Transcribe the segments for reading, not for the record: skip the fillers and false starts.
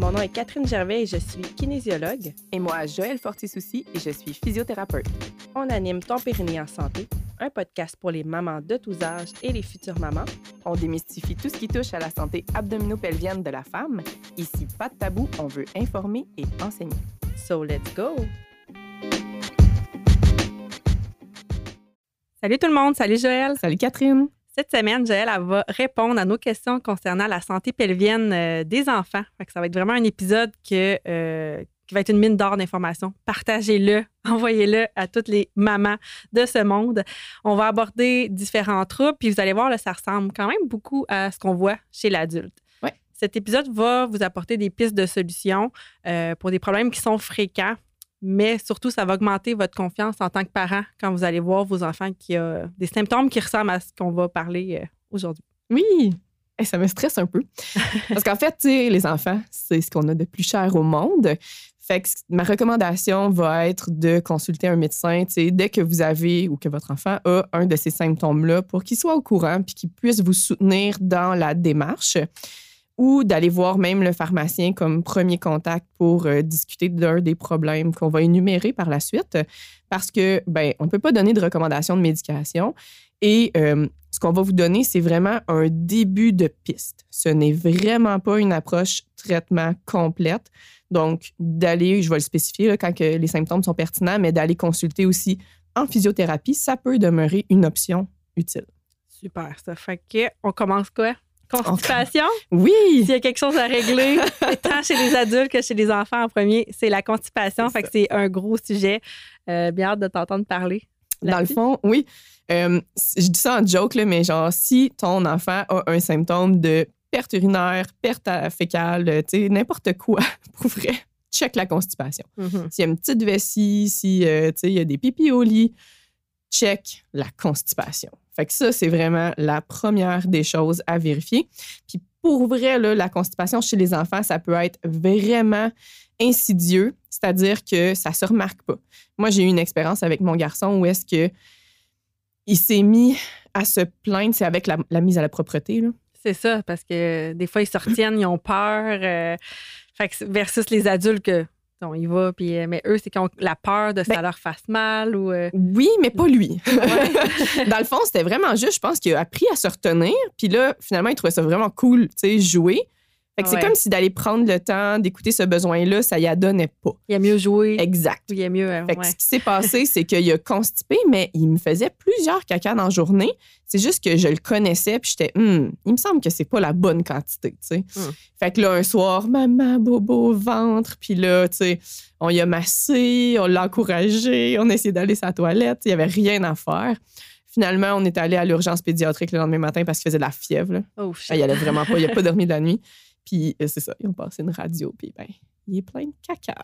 Mon nom est Catherine Gervais et je suis kinésiologue. Et moi, Joëlle Fortier-Soucy et je suis physiothérapeute. On anime Ton périnée en santé, un podcast pour les mamans de tous âges et les futures mamans. On démystifie tout ce qui touche à la santé abdominopelvienne de la femme. Ici, pas de tabou, on veut informer et enseigner. So let's go! Salut tout le monde, salut Joëlle. Salut Catherine. Cette semaine, Joëlle, elle va répondre à nos questions concernant la santé pelvienne des enfants. Fait que ça va être vraiment un épisode qui va être une mine d'or d'informations. Partagez-le, envoyez-le à toutes les mamans de ce monde. On va aborder différents troubles, puis vous allez voir, là, ça ressemble quand même beaucoup à ce qu'on voit chez l'adulte. Ouais. Cet épisode va vous apporter des pistes de solutions pour des problèmes qui sont fréquents. Mais surtout, ça va augmenter votre confiance en tant que parent quand vous allez voir vos enfants qui ont des symptômes qui ressemblent à ce qu'on va parler aujourd'hui. Oui, et ça me stresse un peu. Parce qu'en fait, les enfants, c'est ce qu'on a de plus cher au monde. Fait que ma recommandation va être de consulter un médecin dès que vous avez ou que votre enfant a un de ces symptômes-là pour qu'il soit au courant puis qu'il puisse vous soutenir dans la démarche. Ou d'aller voir même le pharmacien comme premier contact pour discuter d'un des problèmes qu'on va énumérer par la suite. Parce que, on ne peut pas donner de recommandations de médication. Et ce qu'on va vous donner, c'est vraiment un début de piste. Ce n'est vraiment pas une approche traitement complète. Donc, d'aller, je vais le spécifier là, quand que les symptômes sont pertinents, mais d'aller consulter aussi en physiothérapie, ça peut demeurer une option utile. Super, ça fait qu'on commence quoi? Constipation? Oui! S'il y a quelque chose à régler, tant chez les adultes que chez les enfants en premier, c'est la constipation. Fait que c'est un gros sujet. Bien hâte de t'entendre parler. Dans le fond, oui. Je dis ça en joke, là, mais genre, si ton enfant a un symptôme de perte urinaire, perte fécale, n'importe quoi, pour vrai, check la constipation. Mm-hmm. S'il y a une petite vessie, s'il y a des pipis au lit, check la constipation. Fait que ça, c'est vraiment la première des choses à vérifier. Puis pour vrai, là, la constipation chez les enfants, ça peut être vraiment insidieux, c'est-à-dire que ça se remarque pas. Moi, j'ai eu une expérience avec mon garçon où est-ce que il s'est mis à se plaindre, c'est avec la mise à la propreté, là. C'est ça, parce que des fois, ils se retiennent, ils ont peur. Fait que versus les adultes que on y va, puis, mais eux, c'est qu'ils ont la peur de ça leur fasse mal. Ou, Oui, mais pas lui. Ouais. Dans le fond, c'était vraiment juste, je pense qu'il a appris à se retenir. Puis là, finalement, il trouvait ça vraiment cool, jouer. Fait que c'est comme si d'aller prendre le temps d'écouter ce besoin-là, ça y adonnait pas. Il a mieux joué. Exact. Il a mieux. Fait que ce qui s'est passé, c'est qu'il a constipé, mais il me faisait plusieurs cacas dans la journée. C'est juste que je le connaissais, puis j'étais, il me semble que c'est pas la bonne quantité, Fait que là, un soir, maman, bobo, ventre, puis là, on y a massé, on l'a encouragé, on a essayé d'aller sur la toilette, il y avait rien à faire. Finalement, on est allé à l'urgence pédiatrique le lendemain matin parce qu'il faisait de la fièvre. Là. Oh, il allait vraiment pas, il a pas dormi de la nuit. Puis c'est ça, ils ont passé une radio, puis il est plein de caca.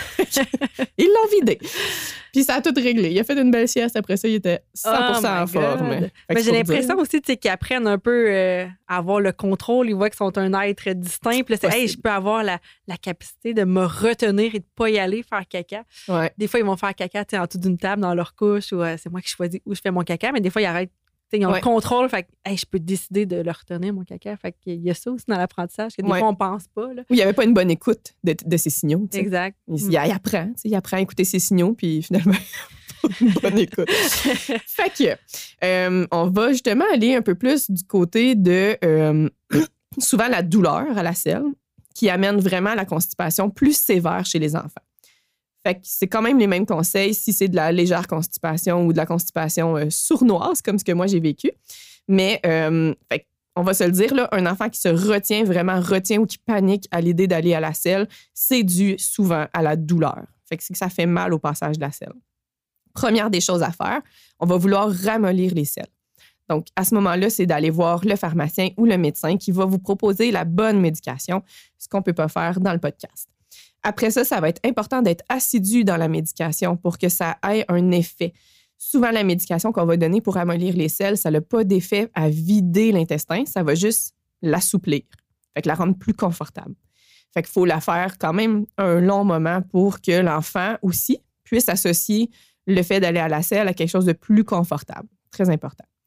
Ils l'ont vidé. Puis ça a tout réglé. Il a fait une belle sieste. Après ça, il était 100% en forme. Mais j'ai l'impression aussi qu'ils apprennent un peu à avoir le contrôle. Ils voient qu'ils sont un être distinct. Puis là, c'est, je peux avoir la capacité de me retenir et de ne pas y aller faire caca. Ouais. Des fois, ils vont faire caca en dessous d'une table dans leur couche ou c'est moi qui choisis où je fais mon caca. Mais des fois, ils arrêtent. Ils ont le contrôle, fait que je peux décider de le retenir, mon caca. Fait qu'il y a ça aussi dans l'apprentissage, que des fois, on pense pas. Là. Oui, il n'y avait pas une bonne écoute de ses signaux. T'sais. Exact. Il apprend à écouter ses signaux, puis finalement, une bonne écoute. Fait que, on va justement aller un peu plus du côté de souvent la douleur à la selle, qui amène vraiment la constipation plus sévère chez les enfants. Fait que c'est quand même les mêmes conseils si c'est de la légère constipation ou de la constipation sournoise, comme ce que moi j'ai vécu. Mais fait on va se le dire, là, un enfant qui se retient ou qui panique à l'idée d'aller à la selle, c'est dû souvent à la douleur. Fait que c'est que ça fait mal au passage de la selle. Première des choses à faire, on va vouloir ramollir les selles. Donc, à ce moment-là, c'est d'aller voir le pharmacien ou le médecin qui va vous proposer la bonne médication, ce qu'on ne peut pas faire dans le podcast. Après ça, ça va être important d'être assidu dans la médication pour que ça ait un effet. Souvent, la médication qu'on va donner pour ramollir les selles, ça n'a pas d'effet à vider l'intestin, ça va juste l'assouplir, fait que la rendre plus confortable. Fait qu'il faut la faire quand même un long moment pour que l'enfant aussi puisse associer le fait d'aller à la selle à quelque chose de plus confortable. Très important.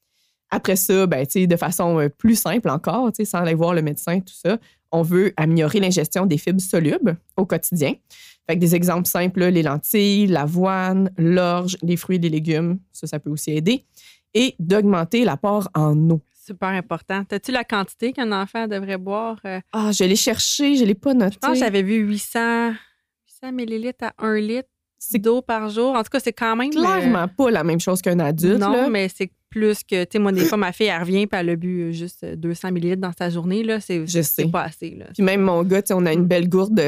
Après ça, ben, de façon plus simple encore, sans aller voir le médecin, tout ça, on veut améliorer l'ingestion des fibres solubles au quotidien. Fait que des exemples simples, là, les lentilles, l'avoine, l'orge, les fruits et les légumes, ça peut aussi aider. Et d'augmenter l'apport en eau. Super important. As-tu la quantité qu'un enfant devrait boire? Ah, je l'ai cherché, je ne l'ai pas noté. Je pense que j'avais vu 800 millilitres à 1 litre d'eau par jour. En tout cas, c'est quand même... Clairement pas la même chose qu'un adulte. Non, là. mais c'est plus que... Tu sais, moi, des fois, ma fille, elle revient puis elle a bu juste 200 millilitres dans sa journée. Là. C'est pas assez. Là. Puis même mon gars, on a une belle gourde de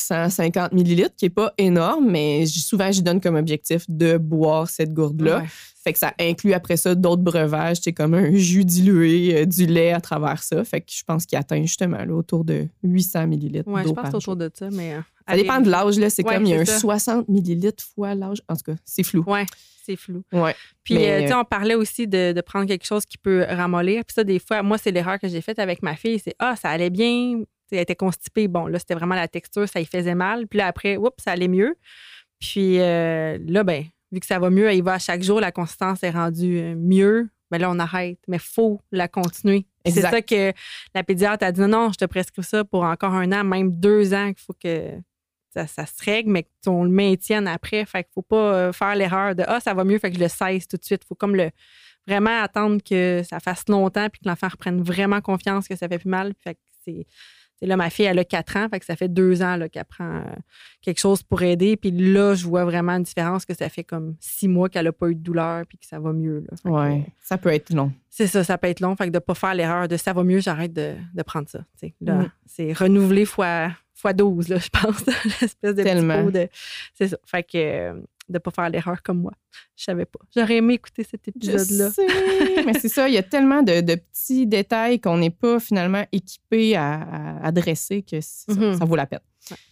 550 millilitres qui n'est pas énorme, mais souvent, je donne comme objectif de boire cette gourde-là. Ouais. Fait que ça inclut après ça d'autres breuvages, comme un jus dilué, du lait à travers ça. Fait que je pense qu'il atteint justement là, autour de 800 millilitres d'eau par jour. Je pense autour de ça, mais... ça dépend de l'âge, là. C'est comme il y a un ça. 60 millilitres fois l'âge. En tout cas, c'est flou. Oui, c'est flou. Ouais. Puis, tu sais, on parlait aussi de prendre quelque chose qui peut ramollir. Puis ça, des fois, moi, c'est l'erreur que j'ai faite avec ma fille. C'est, ça allait bien. Elle était constipée. Bon, là, c'était vraiment la texture, ça y faisait mal. Puis là, après, ça allait mieux. Puis là, ben vu que ça va mieux, elle y va à chaque jour, la consistance est rendue mieux. Mais là, on arrête. Mais il faut la continuer. C'est ça que la pédiatre a dit non, je te prescris ça pour encore 1 an, même 2 ans, qu'il faut que ça se règle, mais qu'on le maintienne après. Fait qu'il ne faut pas faire l'erreur de ça va mieux, fait que je le cesse tout de suite. Il faut comme vraiment attendre que ça fasse longtemps puis que l'enfant reprenne vraiment confiance que ça fait plus mal. Fait que c'est là, ma fille, elle a 4 ans, fait que ça fait 2 ans là, qu'elle prend quelque chose pour aider. Puis là, je vois vraiment une différence que ça fait comme 6 mois qu'elle n'a pas eu de douleur puis que ça va mieux. Oui, ça peut être long. C'est ça peut être long. Fait que de ne pas faire l'erreur de ça va mieux, j'arrête de prendre ça. Là, c'est renouvelé fois 12, là, je pense. L'espèce de Tellement. petit pot de... C'est ça. Fait que de ne pas faire l'erreur comme moi. Je savais pas. J'aurais aimé écouter cet épisode-là. Je sais, mais c'est ça. Il y a tellement de petits détails qu'on n'est pas finalement équipé à adresser que ça vaut la peine.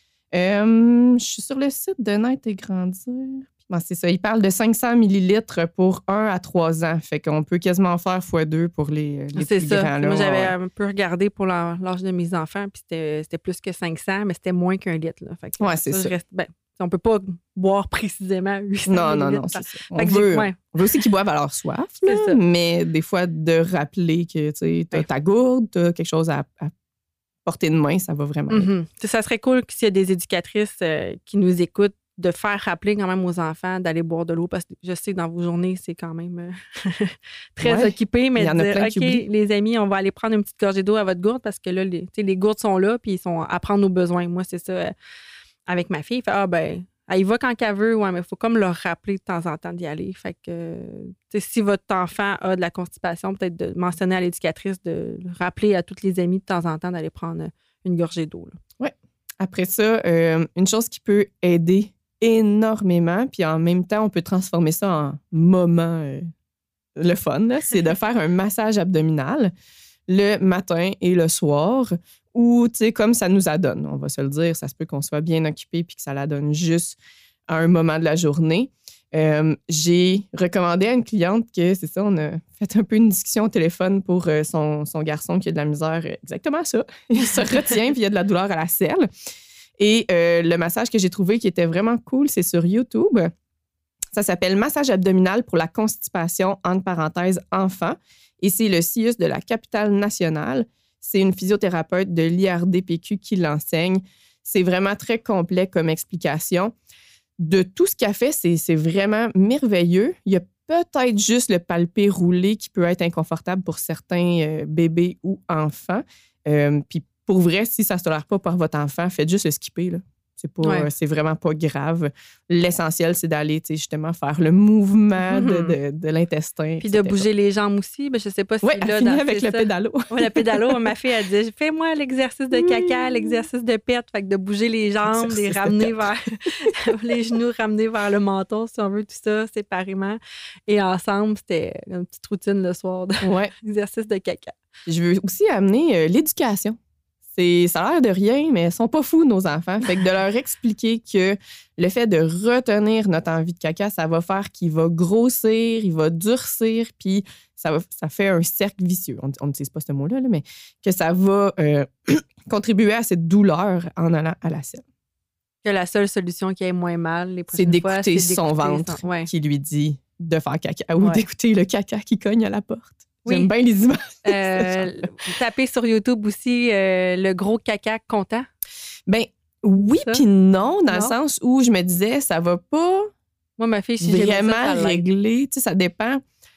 Ouais. Je suis sur le site de Naître et Grandir. Bon, c'est ça. Il parle de 500 millilitres pour 1 à 3 ans. Fait qu'on peut quasiment faire x2 pour les plus grands. Là. Moi, j'avais un peu regardé pour l'âge de mes enfants, puis c'était plus que 500, mais c'était moins qu'1 litre. Là. Fait que, c'est ça. On ne peut pas boire précisément 800 Non, c'est ça. On veut aussi qu'ils boivent à leur soif, là, mais des fois, de rappeler que tu as ta gourde, tu as quelque chose à portée de main, ça va vraiment. Ça serait cool s'il y a des éducatrices qui nous écoutent, de faire rappeler quand même aux enfants d'aller boire de l'eau, parce que je sais que dans vos journées, c'est quand même très occupé, mais de dire, OK, les amis, on va aller prendre une petite gorgée d'eau à votre gourde, parce que là, les gourdes sont là, puis ils sont à prendre nos besoins. Moi, c'est ça avec ma fille. Fait, elle y va quand qu'elle veut, mais il faut comme leur rappeler de temps en temps d'y aller. Fait que, si votre enfant a de la constipation, peut-être de mentionner à l'éducatrice, de rappeler à tous les amis de temps en temps d'aller prendre une gorgée d'eau. Oui. Après ça, une chose qui peut aider énormément, puis en même temps, on peut transformer ça en moment le fun, là, c'est de faire un massage abdominal le matin et le soir, ou, tu sais, comme ça nous adonne, on va se le dire, ça se peut qu'on soit bien occupé puis que ça la donne juste à un moment de la journée. J'ai recommandé à une cliente que, c'est ça, on a fait un peu une discussion au téléphone pour son garçon qui a de la misère, exactement ça. Il se retient puis il a de la douleur à la selle. Et le massage que j'ai trouvé qui était vraiment cool, c'est sur YouTube. Ça s'appelle « Massage abdominal pour la constipation, entre parenthèses, enfant ». Et c'est le CIUS de la capitale nationale. C'est une physiothérapeute de l'IRDPQ qui l'enseigne. C'est vraiment très complet comme explication. De tout ce qu'elle fait, c'est vraiment merveilleux. Il y a peut-être juste le palpé roulé qui peut être inconfortable pour certains bébés ou enfants. Puis pour vrai, si ça ne se tolère pas par votre enfant, faites juste le skipper, là. C'est vraiment pas grave. L'essentiel, c'est d'aller justement faire le mouvement de l'intestin. Puis de bouger les jambes aussi. Ben, je sais pas si elle finit avec le pédalo. Oui, le pédalo. Ma fille a dit, fais-moi l'exercice de caca, l'exercice de pète. Fait que de bouger les jambes, les ramener vers les genoux, ramener vers le menton, si on veut, tout ça, séparément. Et ensemble, c'était une petite routine le soir d'exercice de caca. Je veux aussi amener l'éducation. Ça a l'air de rien, mais ils sont pas fous, nos enfants. Fait que de leur expliquer que le fait de retenir notre envie de caca, ça va faire qu'il va grossir, il va durcir, puis ça fait un cercle vicieux. On n'utilise pas ce mot-là, mais que ça va contribuer à cette douleur en allant à la selle. Que la seule solution qui ait moins mal les c'est prochaines fois, d'écouter son ventre qui lui dit de faire caca ou d'écouter le caca qui cogne à la porte. Oui. J'aime bien les images. Tapez sur YouTube aussi le gros caca content. Ben oui, Ça? puis non, dans le Non? sens où je me disais, ça va pas Moi, ma fille, si j'aimais vraiment ça l'aide. régler. Tu sais, ça dépend.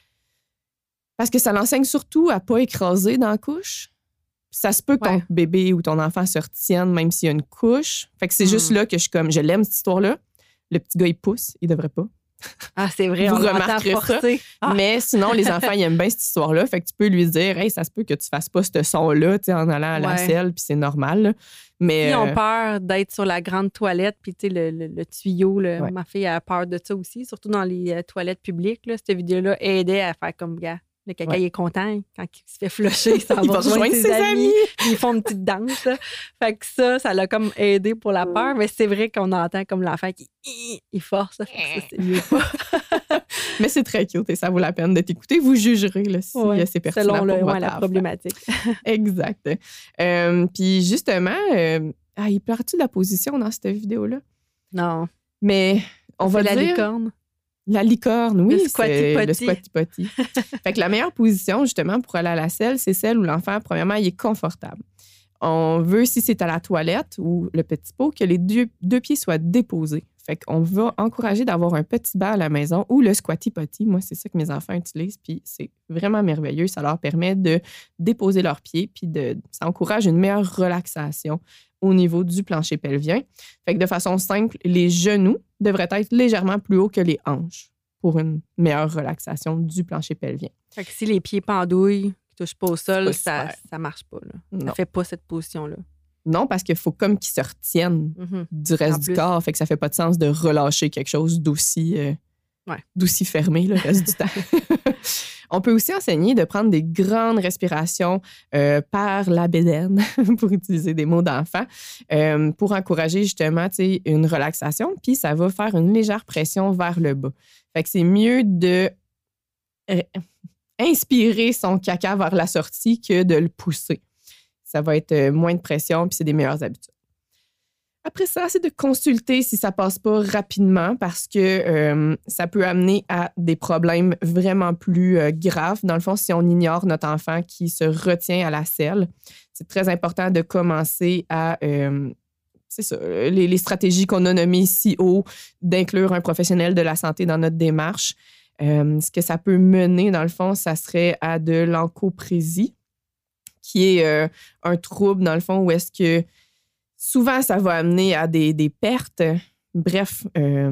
Parce que ça l'enseigne surtout à pas écraser dans la couche. Ça se peut que ton Ouais. bébé ou ton enfant se retienne même s'il y a une couche. Fait que c'est juste là que je suis comme, je l'aime cette histoire-là. Le petit gars, il pousse, il devrait pas. Ah, c'est vrai, Vous on l'entend remarquerez ça. forcer. Ah. Mais sinon, les enfants, ils aiment bien cette histoire-là. Fait que tu peux lui dire, hey, ça se peut que tu fasses pas ce son-là, tu sais, en allant à la Ouais. selle, puis c'est normal. Là. Mais Ils ont peur d'être sur la grande toilette, puis tu sais, le tuyau, là, Ouais. ma fille a peur de ça aussi, surtout dans les toilettes publiques. Là, cette vidéo-là aidait à faire comme, gars, le caca, Ouais. il est content. Quand il se fait flusher, il s'en il va va rejoindre ses amis. puis ils font une petite danse. Là. Fait que ça l'a comme aidé pour la peur, mais c'est vrai qu'on entend comme l'enfant qui il force. Fait que ça, c'est mieux pas. Mais c'est très cute et ça vaut la peine d'être écouté. Vous jugerez là, si Ouais, c'est pertinent selon pour votre la enfant. problématique. Exact. Puis justement, il parle-tu de la position dans cette vidéo-là? Non. Mais on va C'est la dire... licorne. La licorne, oui. Le squatty c'est potty. le squatty potty. Fait que la meilleure position, justement, pour aller à la selle, c'est celle où l'enfant, premièrement, il est confortable. On veut, si c'est à la toilette ou le petit pot, que les deux pieds soient déposés. Fait qu'on va encourager d'avoir un petit banc à la maison ou le squatty potty. Moi, c'est ça que mes enfants utilisent, puis c'est vraiment merveilleux. Ça leur permet de déposer leurs pieds, puis ça encourage une meilleure relaxation au niveau du plancher pelvien. Fait que de façon simple, les genoux devraient être légèrement plus hauts que les hanches pour une meilleure relaxation du plancher pelvien. Fait que si les pieds pendouillent, qui touchent pas au sol, pas ça super. marche pas. Là. Non. Ça fait pas cette position-là. Non, parce qu'il faut comme qu'ils se retiennent Mhm. du reste En du plus. corps. Fait que ça fait pas de sens de relâcher quelque chose d'aussi fermé le reste du temps. On peut aussi enseigner de prendre des grandes respirations par la bédaine, pour utiliser des mots d'enfant, pour encourager justement une relaxation. Puis ça va faire une légère pression vers le bas. Fait que c'est mieux de inspirer son caca vers la sortie que de le pousser. Ça va être moins de pression, puis c'est des meilleures habitudes. Après ça, c'est de consulter si ça passe pas rapidement parce que ça peut amener à des problèmes vraiment plus graves. Dans le fond, si on ignore notre enfant qui se retient à la selle, c'est très important de commencer à... c'est ça, les stratégies qu'on a nommées ici haut, d'inclure un professionnel de la santé dans notre démarche. Ce que ça peut mener, dans le fond, ça serait à de l'encoprésie, qui est un trouble, dans le fond, où est-ce que souvent, ça va amener à des pertes. Bref,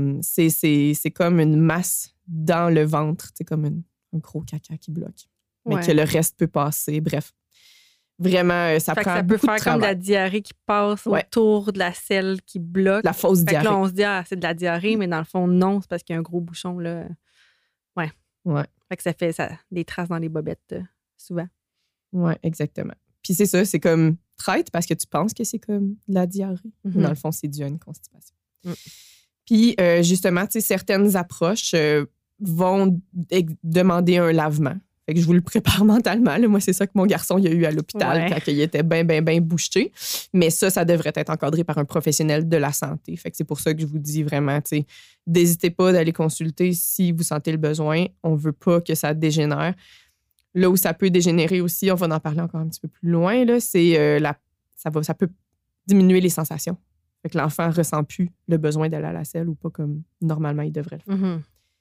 c'est comme une masse dans le ventre. C'est comme un gros caca qui bloque. Mais que le reste peut passer. Bref, vraiment, ça prend ça peut beaucoup de faire travail. comme de la diarrhée qui passe autour de la selle qui bloque. La fausse Fait que diarrhée. là, on se dit, c'est de la diarrhée, mais dans le fond, non, c'est parce qu'il y a un gros bouchon. Là. Ouais. Fait que ça fait des traces dans les bobettes, souvent. Oui, exactement. Puis c'est ça, c'est comme traite parce que tu penses que c'est comme de la diarrhée. Mhm. Dans le fond, c'est dû à une constipation. Mm. Puis justement, certaines approches vont demander un lavement. Fait que je vous le prépare mentalement. Là. Moi, c'est ça que mon garçon il a eu à l'hôpital quand il était bien bouché. Mais ça devrait être encadré par un professionnel de la santé. Fait que c'est pour ça que je vous dis vraiment, n'hésitez pas d'aller consulter si vous sentez le besoin. On ne veut pas que ça dégénère. Là où ça peut dégénérer aussi, on va en parler encore un petit peu plus loin, là, c'est ça peut diminuer les sensations. Fait que l'enfant ne ressent plus le besoin d'aller à la selle ou pas comme normalement il devrait le faire. Mm-hmm.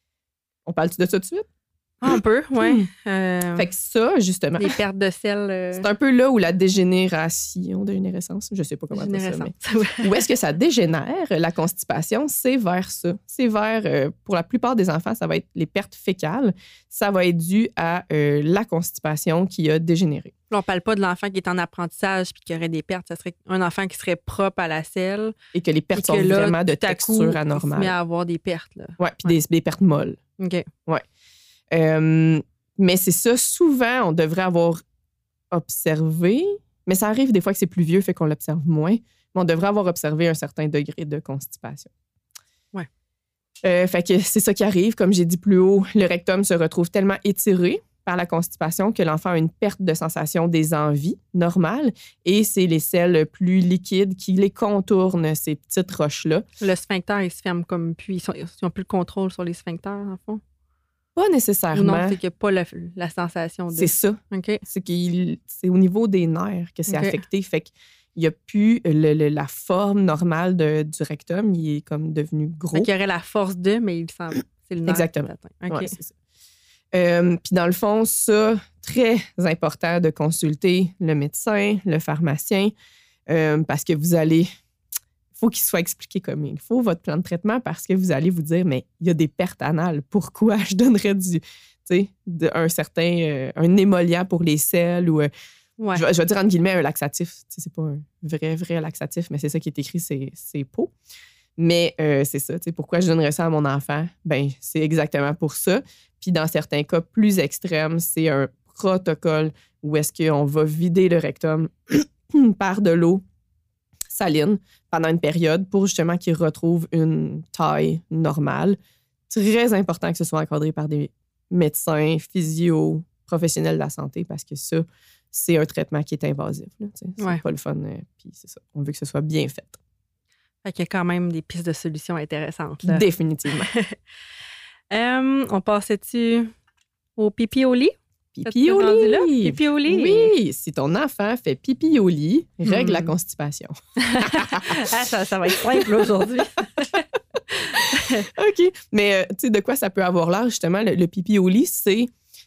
On parle-tu de ça tout de suite? Un peu, oui. Fait que ça, justement, les pertes de sel. c'est un peu là où la dégénérescence, je sais pas comment dire ça, mais où est-ce que ça dégénère, la constipation, c'est vers ça. C'est vers, pour la plupart des enfants, ça va être les pertes fécales. Ça va être dû à la constipation qui a dégénéré. Là, on parle pas de l'enfant qui est en apprentissage puis qui aurait des pertes. Ça serait un enfant qui serait propre à la selle. Et que les pertes sont là, vraiment de tout à coup, texture anormale. Il se met à avoir des pertes. Là. Oui, puis des pertes molles. OK. Ouais. Mais c'est ça, souvent, on devrait avoir observé, mais ça arrive des fois que c'est plus vieux, fait qu'on l'observe moins, mais on devrait avoir observé un certain degré de constipation. Ouais. Fait que c'est ça qui arrive. Comme j'ai dit plus haut, le rectum se retrouve tellement étiré par la constipation que l'enfant a une perte de sensation des envies normales et c'est les selles plus liquides qui les contournent, ces petites roches-là. Le sphincter, il se ferme comme puis ils n'ont plus le contrôle sur les sphincters, en fond. Pas Ou nécessairement. non, c'est qu'il n'y a pas la sensation de... C'est ça. OK. C'est au niveau des nerfs que c'est OK. affecté. Fait qu'il n'y a plus la forme normale du rectum. Il est comme devenu gros. Fait qu'il y aurait la force de, mais il semble... C'est le nerf Exactement. qui l'atteint. OK. Ouais, c'est ça. Puis dans le fond, ça, très important de consulter le médecin, le pharmacien, parce que vous allez... Il faut qu'il soit expliqué comme il faut, votre plan de traitement, parce que vous allez vous dire, mais il y a des pertes anales. Pourquoi je donnerais un émollient pour les selles ou... Ouais. Je vais dire entre guillemets un laxatif. C'est pas un vrai laxatif, mais c'est ça qui est écrit, c'est peau. Mais c'est ça. Pourquoi je donnerais ça à mon enfant? Ben, c'est exactement pour ça. Puis dans certains cas plus extrêmes, c'est un protocole où est-ce qu'on va vider le rectum par de l'eau saline pendant une période pour justement qu'il retrouve une taille normale. Très important que ce soit encadré par des médecins, physio, professionnels de la santé parce que ça, c'est un traitement qui est invasif. C'est pas le fun. Puis c'est ça. On veut que ce soit bien fait. Fait qu'il y a quand même des pistes de solutions intéressantes. Là. Définitivement. On passait-tu au pipi au lit? Pipi au lit. Pipi au lit. Oui, si ton enfant fait pipi au lit, règle la constipation. Ça va être simple aujourd'hui. OK. Mais tu sais, de quoi ça peut avoir l'air, justement, le pipi au lit, c'est...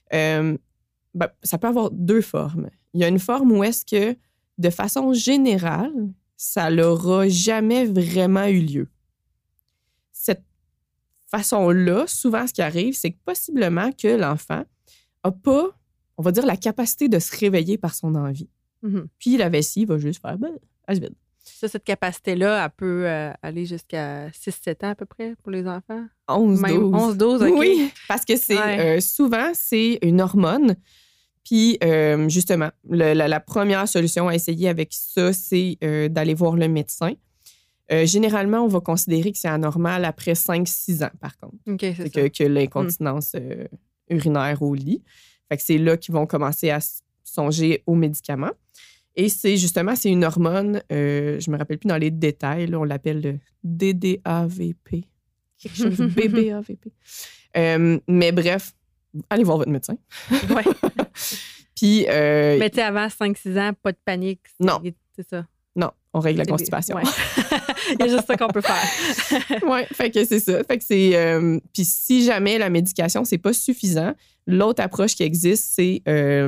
ça peut avoir deux formes. Il y a une forme où est-ce que, de façon générale, ça n'aura jamais vraiment eu lieu. Cette façon-là, souvent, ce qui arrive, c'est que possiblement que l'enfant n'a pas, on va dire, la capacité de se réveiller par son envie. Mm-hmm. Puis la vessie va juste faire « elle se vide ». Ça, cette capacité-là, elle peut aller jusqu'à 6-7 ans à peu près pour les enfants? 11-12. 11-12, OK. Oui, parce que c'est souvent, c'est une hormone. Puis, justement, la première solution à essayer avec ça, c'est d'aller voir le médecin. Généralement, on va considérer que c'est anormal après 5-6 ans, par contre. OK, c'est ça. Que l'incontinence urinaire au lit. Fait que c'est là qu'ils vont commencer à songer aux médicaments. Et c'est justement, c'est une hormone, je me rappelle plus dans les détails, là, on l'appelle le DDAVP. Quelque chose, BBAVP. Mais bref, allez voir votre médecin. Ouais. Puis, mais tu sais, avant 5-6 ans, pas de panique. Non. C'est ça. Non, on règle la constipation. Ouais. Il y a juste ça qu'on peut faire. Oui, fait que c'est ça. Fait que c'est... puis si jamais la médication, c'est pas suffisant, l'autre approche qui existe, c'est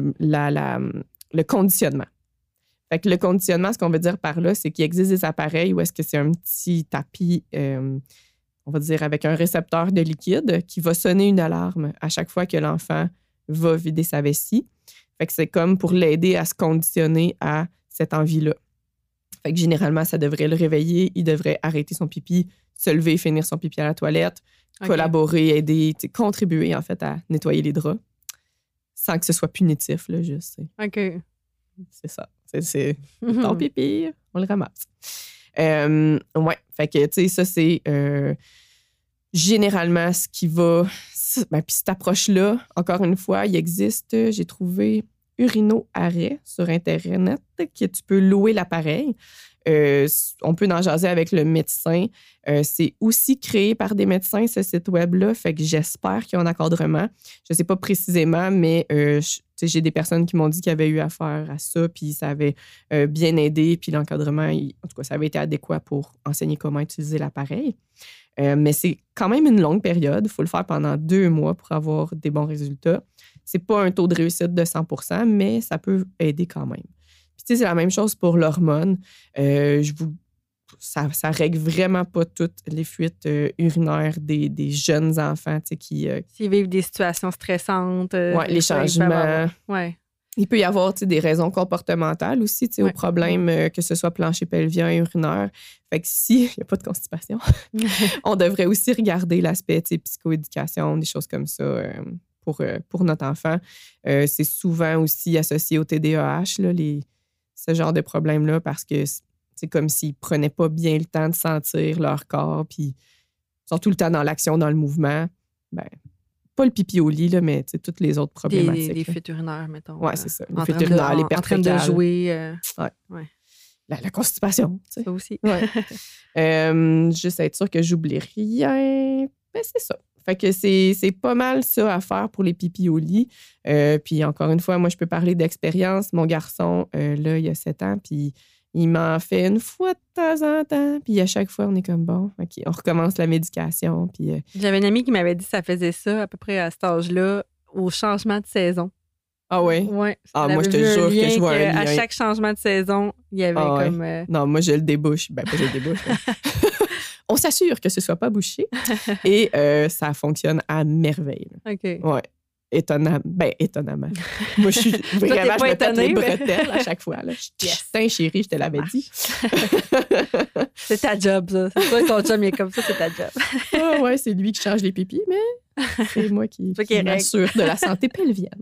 le conditionnement. Fait que le conditionnement, ce qu'on veut dire par là, c'est qu'il existe des appareils où est-ce que c'est un petit tapis, on va dire, avec un récepteur de liquide qui va sonner une alarme à chaque fois que l'enfant va vider sa vessie. Fait que c'est comme pour l'aider à se conditionner à cette envie-là. Fait que généralement, ça devrait le réveiller. Il devrait arrêter son pipi, se lever, finir son pipi à la toilette, collaborer, aider, contribuer en fait à nettoyer les draps sans que ce soit punitif, là, juste. OK. C'est ça. C'est ton pipi, on le ramasse. Ouais, fait que, tu sais, ça, c'est généralement ce qui va... Ben, puis cette approche-là, encore une fois, il existe, j'ai trouvé Urino-Arrêt sur Internet, que tu peux louer l'appareil. On peut en jaser avec le médecin. C'est aussi créé par des médecins, ce site web-là, fait que j'espère qu'il y a un encadrement. Je ne sais pas précisément, mais j'ai des personnes qui m'ont dit qu'ils avaient eu affaire à ça, puis ça avait bien aidé, puis l'encadrement, en tout cas, ça avait été adéquat pour enseigner comment utiliser l'appareil. Mais c'est quand même une longue période. Il faut le faire pendant 2 mois pour avoir des bons résultats. C'est pas un taux de réussite de 100%, mais ça peut aider quand même. Puis, tu sais, c'est la même chose pour l'hormone. Ça règle vraiment pas toutes les fuites urinaires des jeunes enfants, tu sais, qui... S'ils vivent des situations stressantes. Les changements. Ouais. Il peut y avoir des raisons comportementales aussi au problème, que ce soit plancher pelvien, urinaire. Fait que s'il n'y a pas de constipation, on devrait aussi regarder l'aspect psychoéducation, des choses comme ça pour notre enfant. C'est souvent aussi associé au TDAH, là, ce genre de problème-là, parce que c'est comme s'ils ne prenaient pas bien le temps de sentir leur corps, puis ils sont tout le temps dans l'action, dans le mouvement. Ben, pas le pipi au lit, là, mais toutes les autres problématiques. Des fuites urinaires, mettons. Oui, c'est ça. Les fuites urinaires, les pertes en train de jouer. Ouais. La constipation. T'sais. Ça aussi. Ouais. Juste être sûr que j'oublie rien. Ben, c'est ça. Fait que c'est pas mal ça à faire pour les pipis au lit. Puis encore une fois, moi, je peux parler d'expérience. Mon garçon, là, il a 7 ans, puis il m'en fait une fois de temps en temps. Puis à chaque fois, on est comme, bon, OK, on recommence la médication. Puis, J'avais une amie qui m'avait dit que ça faisait ça à peu près à cet âge-là, au changement de saison. ah ouais? Oui. Ah, moi, je te jure que je vois un lien. À chaque changement de saison, il y avait comme... Non, moi, je le débouche. Ben, pas je le débouche. On s'assure que ce soit pas bouché. Et ça fonctionne à merveille. OK. Ouais. Étonnamment. Moi, je suis vraiment, je me pète les bretelles à chaque fois. Là. Tiens, chérie, je te l'avais dit. C'est ta job, ça. C'est pas ton job, mais comme ça, c'est ta job. Ah ouais, c'est lui qui change les pipis, mais c'est moi qui m'assure de la santé pelvienne.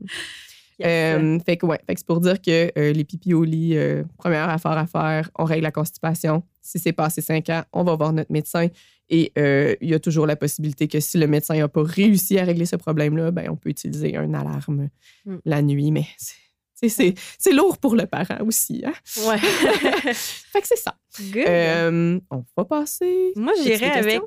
Fait que c'est pour dire que les pipis au lit, première affaire à faire, on règle la constipation. Si c'est passé 5 ans, on va voir notre médecin. Et il y a toujours la possibilité que si le médecin n'a pas réussi à régler ce problème-là, ben, on peut utiliser une alarme la nuit. Mais c'est lourd pour le parent aussi. Hein? Ouais. Fait que c'est ça. Good. On va passer. Moi, j'irais avec,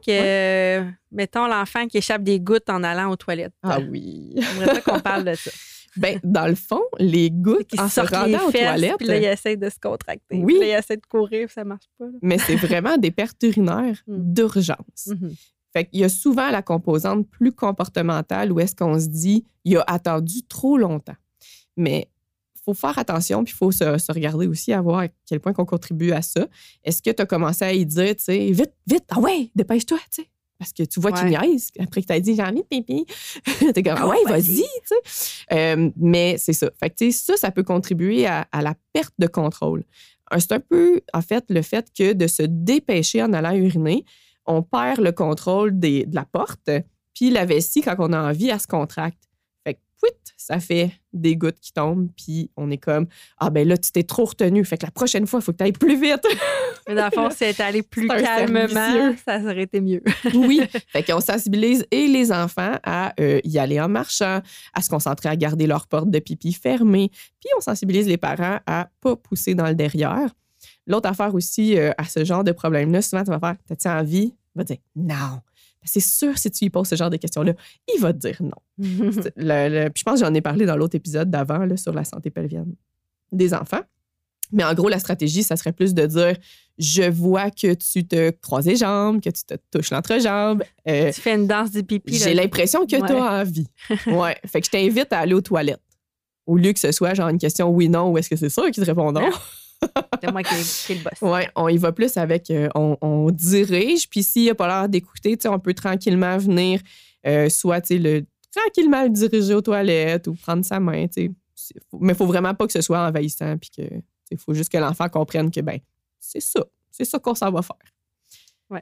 mettons, l'enfant qui échappe des gouttes en allant aux toilettes. Ah oui. J'aimerais ça qu'on parle de ça. Ben, dans le fond, les gouttes, en se rendant aux toilettes... Puis là, il essaie de se contracter. Oui. Puis là, il essaie de courir, puis ça marche pas. Là. Mais c'est vraiment des pertes urinaires d'urgence. Fait qu'il y a souvent la composante plus comportementale où est-ce qu'on se dit il a attendu trop longtemps. Mais il faut faire attention, puis il faut se regarder aussi à voir à quel point on contribue à ça. Est-ce que tu as commencé à y dire, tu sais, vite, ah ouais, dépêche-toi, tu sais. Parce que tu vois qu'il niaise après que tu as dit j'ai envie de pipi. T'es comme, ouais, vas-y, tu sais. Mais c'est ça. Fait que, tu sais, ça peut contribuer à la perte de contrôle. C'est un peu, en fait, le fait que de se dépêcher en allant uriner, on perd le contrôle de la porte, puis la vessie, quand on a envie, elle se contracte. Fait que, pouit, ça fait des gouttes qui tombent, puis on est comme, ah ben là, tu t'es trop retenu. Fait que la prochaine fois, il faut que tu ailles plus vite. Mais dans le fond, si elle était allée plus calmement, ça aurait été mieux. Oui. Fait qu'on sensibilise et les enfants à y aller en marchant, à se concentrer à garder leur porte de pipi fermée. Puis on sensibilise les parents à pas pousser dans le derrière. L'autre affaire aussi à ce genre de problème-là, souvent, tu vas faire, t'as-tu envie? Il va dire non. C'est sûr, si tu lui poses ce genre de questions-là, il va te dire non. Puis je pense que j'en ai parlé dans l'autre épisode d'avant là, sur la santé pelvienne des enfants. Mais en gros, la stratégie, ça serait plus de dire je vois que tu te croises les jambes, que tu te touches l'entrejambe. Tu fais une danse du pipi. J'ai l'impression que tu as envie. Ouais. Fait que je t'invite à aller aux toilettes. Au lieu que ce soit genre une question oui-non ou est-ce que c'est ça qui te répond non? C'est moi qui est le boss. Oui, on y va plus avec on dirige, puis s'il n'a pas l'air d'écouter, on peut tranquillement venir, soit tranquillement le diriger aux toilettes ou prendre sa main. Mais il ne faut vraiment pas que ce soit envahissant, puis que il faut juste que l'enfant comprenne que ben c'est ça qu'on s'en va faire. Ouais.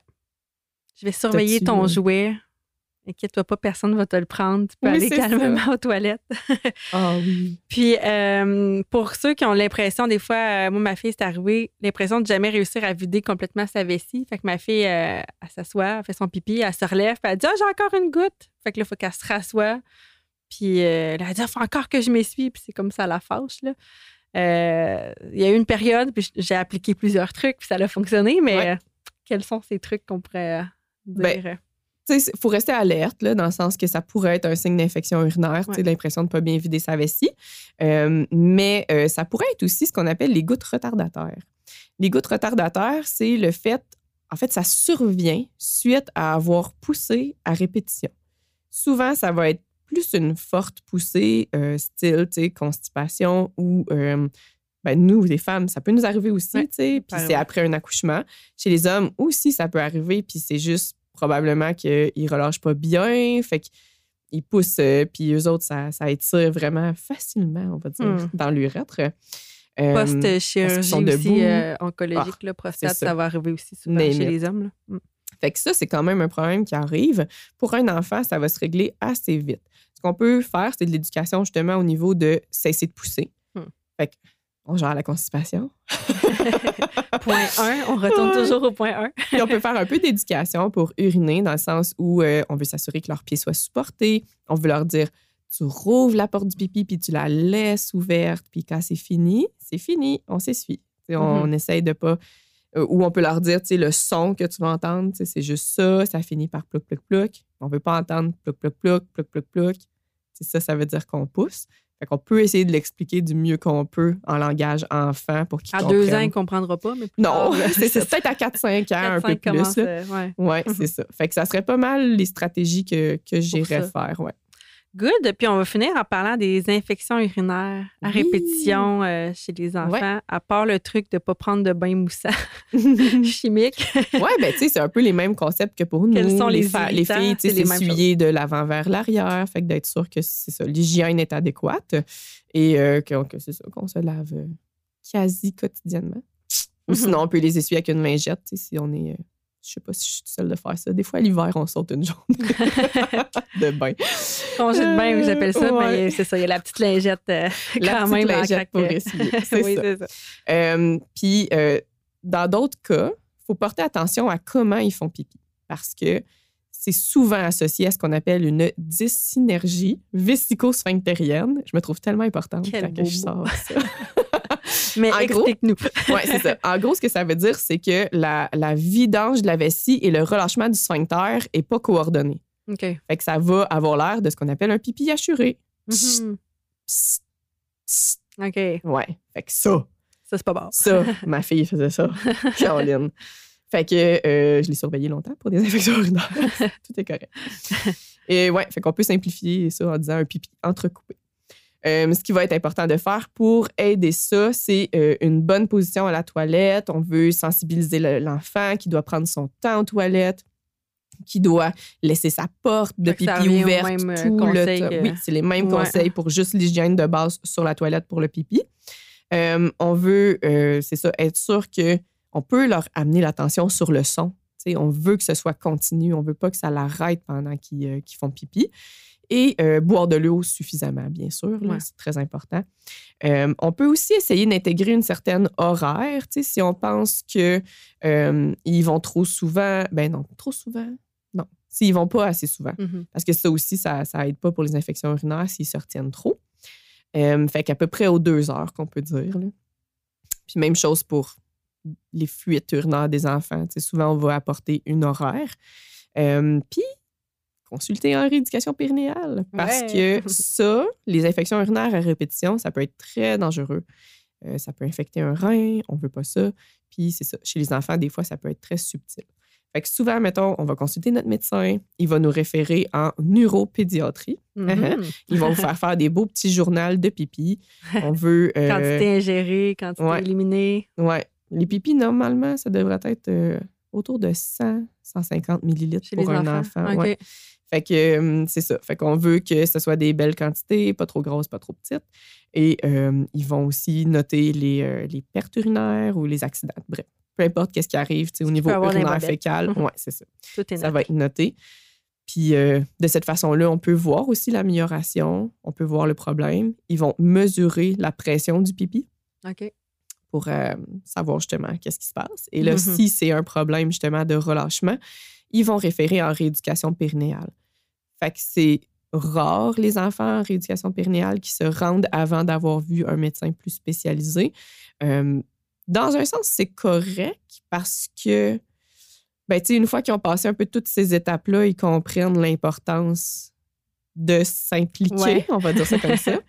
Je vais surveiller ton jouet. Inquiète-toi pas, personne ne va te le prendre. Tu peux aller calmement aux toilettes. Ah oui. Puis, pour ceux qui ont l'impression, des fois, moi, ma fille, c'est arrivé, l'impression de jamais réussir à vider complètement sa vessie. Fait que ma fille, elle s'assoit, elle fait son pipi, elle se relève, puis elle dit « Ah, j'ai encore une goutte! » Fait que là, il faut qu'elle se rassoie. Puis, elle dit « Il faut encore que je m'essuie. » Puis c'est comme ça, la fâche, là. Il y a eu une période, puis j'ai appliqué plusieurs trucs, puis ça a fonctionné, mais quels sont ces trucs qu'on pourrait dire? Il faut rester alerte, là, dans le sens que ça pourrait être un signe d'infection urinaire, l'impression de ne pas bien vider sa vessie. Mais ça pourrait être aussi ce qu'on appelle les gouttes retardataires. Les gouttes retardataires, c'est le fait, en fait, ça survient suite à avoir poussé à répétition. Souvent, ça va être plus une forte poussée, style, constipation ou... nous, les femmes, ça peut nous arriver aussi, puis c'est après un accouchement. Chez les hommes aussi, ça peut arriver, puis c'est juste probablement qu'ils ne relâchent pas bien, fait qu'ils poussent, puis eux autres, ça étire vraiment facilement, on va dire, dans l'urètre. Post-chirurgie aussi oncologique, prostate, ça va arriver aussi souvent chez les hommes. Là. Fait que ça, c'est quand même un problème qui arrive. Pour un enfant, ça va se régler assez vite. Ce qu'on peut faire, c'est de l'éducation justement au niveau de cesser de pousser. Fait que on gère la constipation. Point 1, on retourne toujours au point 1. Puis on peut faire un peu d'éducation pour uriner, dans le sens où on veut s'assurer que leurs pieds soient supportés. On veut leur dire, tu rouvres la porte du pipi puis tu la laisses ouverte. Puis quand c'est fini, on s'essuie. On essaye de pas... Ou on peut leur dire, tu sais, le son que tu vas entendre, tu sais, c'est juste ça, ça finit par plouc, plouc, plouc. On ne veut pas entendre plouc, plouc, plouc, plouc, plouc, plouc. Ça veut dire qu'on pousse. Fait qu'on peut essayer de l'expliquer du mieux qu'on peut en langage enfant pour qu'ils comprennent. À 2 ans, il ne comprendra pas, mais plus non, tard, c'est peut-être à 4-5 ans, un peu plus. Ouais, c'est ça. Fait que ça serait pas mal les stratégies que j'irais faire, ouais. Good. Puis on va finir en parlant des infections urinaires à répétition chez les enfants, à part le truc de ne pas prendre de bain moussant chimique. Oui, bien, tu sais, c'est un peu les mêmes concepts que pour nous. Quels sont les filles, tu sais, s'essuyer de l'avant vers l'arrière, fait que d'être sûr que c'est ça, l'hygiène est adéquate et que c'est ça, qu'on se lave quasi quotidiennement. Ou sinon, on peut les essuyer avec une lingette, tu sais, si on est... Je sais pas si je suis toute seule de faire ça. Des fois, l'hiver, on saute une journée de bain. Congé de bain, j'appelle ça. Mais c'est ça, il y a la petite lingette quand même. La petite lingette pour essuyer. C'est ça. Puis, dans d'autres cas, il faut porter attention à comment ils font pipi. Parce que c'est souvent associé à ce qu'on appelle une dyssynergie vésico-sphinctérienne. Je me trouve tellement importante quand je sors ça. Mais explique-nous. Oui, c'est ça. En gros, ce que ça veut dire, c'est que la vidange de la vessie et le relâchement du sphincter n'est pas coordonné. OK. Fait que ça va avoir l'air de ce qu'on appelle un pipi assuré. Mm-hmm. Psst, psst. OK. Ouais. Fait que ça. Ça, c'est pas bon. Ça, ma fille faisait ça. Caroline. Fait que je l'ai surveillée longtemps pour des infections urinaires. Tout est correct. Et ouais, fait qu'on peut simplifier ça en disant un pipi entrecoupé. Ce qui va être important de faire pour aider ça, c'est une bonne position à la toilette. On veut sensibiliser l'enfant qui doit prendre son temps aux toilettes, qui doit laisser sa porte de pipi ouverte tout le temps. Oui, c'est les mêmes conseils pour juste l'hygiène de base sur la toilette pour le pipi. On veut, c'est ça, être sûr qu'on peut leur amener l'attention sur le son. T'sais, on veut que ce soit continu. On ne veut pas que ça l'arrête pendant qu'ils font pipi. Et boire de l'eau suffisamment, bien sûr. Là, c'est très important. On peut aussi essayer d'intégrer une certaine horaire. Si on pense qu'ils vont trop souvent, ben non, trop souvent, non. S'ils ne vont pas assez souvent. Mm-hmm. Parce que ça aussi, ça n'aide pas pour les infections urinaires s'ils se retiennent trop. Fait qu'à peu près aux 2 heures qu'on peut dire. Là. Puis même chose pour les fuites urinaires des enfants. Souvent, on va apporter une horaire. Puis, consulter en rééducation périnéale. Parce que ça, les infections urinaires à répétition, ça peut être très dangereux. Ça peut infecter un rein, on ne veut pas ça. Puis c'est ça, chez les enfants, des fois, ça peut être très subtil. Fait que souvent, mettons, on va consulter notre médecin, il va nous référer en neuropédiatrie. Mm-hmm. Ils vont vous faire des beaux petits journaux de pipi. On veut... quantité ingérée, quantité éliminée. Oui. Les pipis, normalement, ça devrait être autour de 100-150 millilitres pour un enfant. Okay. Ouais. Fait que c'est ça. Fait qu'on veut que ce soit des belles quantités, pas trop grosses, pas trop petites. Et ils vont aussi noter les pertes urinaires ou les accidents. Bref, peu importe qu'est-ce qui arrive au niveau urinaire fécal. Oui, c'est ça. Ça va être noté. Puis de cette façon-là, on peut voir aussi l'amélioration, on peut voir le problème. Ils vont mesurer la pression du pipi. OK. Pour savoir justement qu'est-ce qui se passe. Et là, si c'est un problème justement de relâchement, ils vont référer en rééducation périnéale. Fait que c'est rare, les enfants en rééducation périnéale qui se rendent avant d'avoir vu un médecin plus spécialisé. Dans un sens, c'est correct parce que, ben, tu sais, une fois qu'ils ont passé un peu toutes ces étapes-là, ils comprennent l'importance de s'impliquer, on va dire ça comme ça.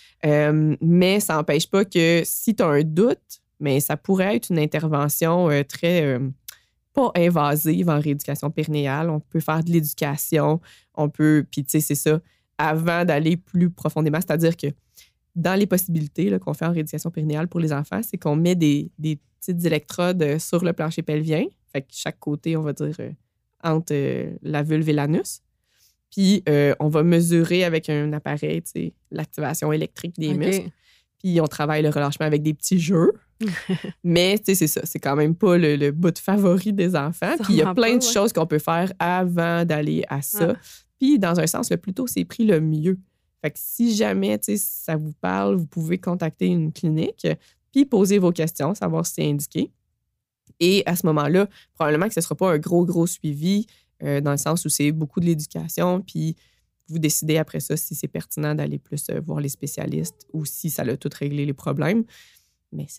Mais ça n'empêche pas que si tu as un doute, mais ça pourrait être une intervention très pas invasive en rééducation périnéale. On peut faire de l'éducation, on peut, puis tu sais, c'est ça, avant d'aller plus profondément. C'est-à-dire que dans les possibilités là, qu'on fait en rééducation périnéale pour les enfants, c'est qu'on met des petites électrodes sur le plancher pelvien, fait que chaque côté, on va dire, entre la vulve et l'anus. Puis, on va mesurer avec un appareil, tu sais, l'activation électrique des muscles. Puis, on travaille le relâchement avec des petits jeux. Mais, tu sais, c'est ça. C'est quand même pas le bout favori des enfants. Puis, il y a plein de choses qu'on peut faire avant d'aller à ça. Puis, dans un sens, le plus tôt c'est pris, le mieux. Fait que si jamais, tu sais, ça vous parle, vous pouvez contacter une clinique puis poser vos questions, savoir si c'est indiqué. Et à ce moment-là, probablement que ce ne sera pas un gros suivi, dans le sens où c'est beaucoup de l'éducation, puis vous décidez après ça si c'est pertinent d'aller plus voir les spécialistes ou si ça a tout réglé les problèmes. Mais c'est ça.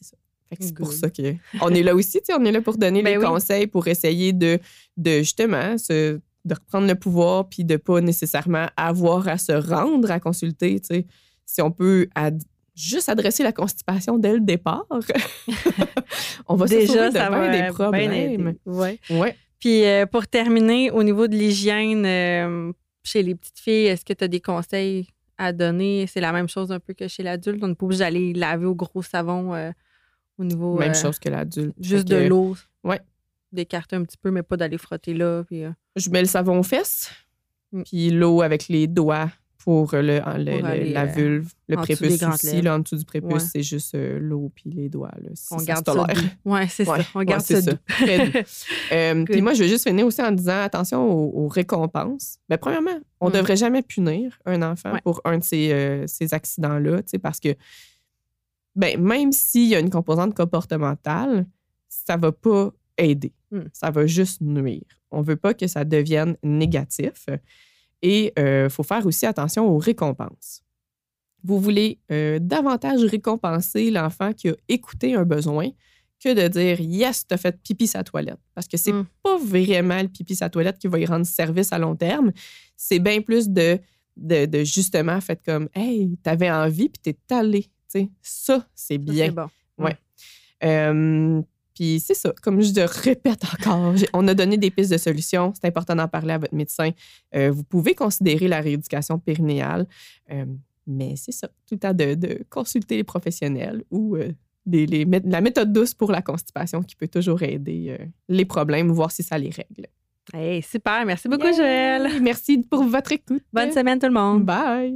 Fait que c'est pour Good. ça qu'on est là aussi, tu sais, on est là pour donner Ben les oui. conseils, pour essayer de justement de reprendre le pouvoir puis de pas nécessairement avoir à se rendre à consulter, tu sais. Si on peut juste adresser la constipation dès le départ, on va se sauver Déjà, de ça bien va des bien problèmes. aider. Ouais. Ouais. Puis pour terminer, au niveau de l'hygiène chez les petites filles, est-ce que tu as des conseils à donner? C'est la même chose un peu que chez l'adulte. On n'est pas obligé d'aller laver au gros savon au niveau... Même chose que l'adulte. Juste Fait de que, l'eau. Ouais. D'écarter un petit peu, mais pas d'aller frotter là. Puis, Je mets le savon aux fesses, Mm. puis l'eau avec les doigts pour aller, la vulve. Le en dessous des prépuce grandes aussi, lèvres. là, en dessous du prépuce, Ouais. c'est juste l'eau puis les doigts. Là, si on ça garde se ça tolère. doux. Oui, c'est Ouais, ça. On garde c'est ça doux. Très doux. Puis Good. moi, je veux juste finir aussi en disant attention aux récompenses. Mais premièrement, on ne devrait jamais punir un enfant Ouais. pour un de ces accidents-là, tu sais, parce que même s'il y a une composante comportementale, ça ne va pas aider. Ça va juste nuire. On ne veut pas que ça devienne négatif. Et il faut faire aussi attention aux récompenses. Vous voulez davantage récompenser l'enfant qui a écouté un besoin que de dire « Yes, t'as fait pipi sa toilette ». Parce que c'est pas vraiment le pipi sa toilette qui va y rendre service à long terme. C'est bien plus de justement fait comme « Hey, t'avais envie puis t'es allé ». Ça, c'est bien. C'est bon. Ouais. Puis c'est ça, comme je le répète encore, on a donné des pistes de solutions. C'est important d'en parler à votre médecin. Vous pouvez considérer la rééducation périnéale, mais c'est ça, tout le temps de consulter les professionnels ou la méthode douce pour la constipation qui peut toujours aider les problèmes, voir si ça les règle. Hey, super, merci beaucoup, Joëlle. Merci pour votre écoute. Bonne semaine tout le monde. Bye.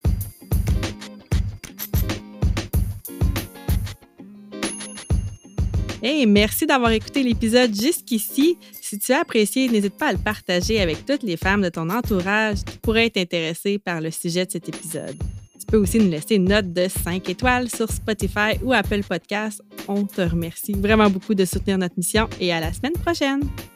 Hey, merci d'avoir écouté l'épisode jusqu'ici. Si tu as apprécié, n'hésite pas à le partager avec toutes les femmes de ton entourage qui pourraient être intéressées par le sujet de cet épisode. Tu peux aussi nous laisser une note de 5 étoiles sur Spotify ou Apple Podcasts. On te remercie vraiment beaucoup de soutenir notre mission et à la semaine prochaine.